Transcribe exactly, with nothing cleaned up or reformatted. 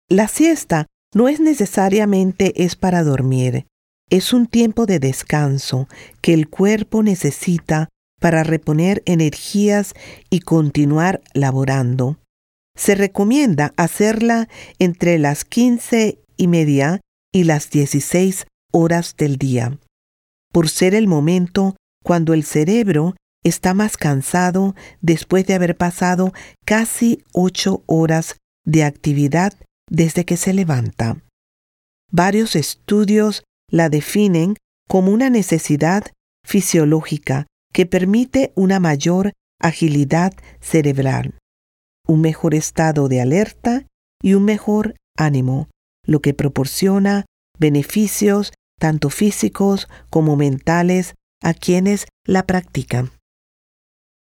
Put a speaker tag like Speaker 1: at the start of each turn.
Speaker 1: La siesta no es necesariamente es para dormir. Es un tiempo de descanso que el cuerpo necesita para reponer energías y continuar laborando. Se recomienda hacerla entre las quince y media y las dieciséis horas del día, por ser el momento cuando el cerebro está más cansado después de haber pasado casi ocho horas de actividad desde que se levanta. Varios estudios la definen como una necesidad fisiológica que permite una mayor agilidad cerebral, un mejor estado de alerta y un mejor ánimo, lo que proporciona beneficios tanto físicos como mentales a quienes la practican.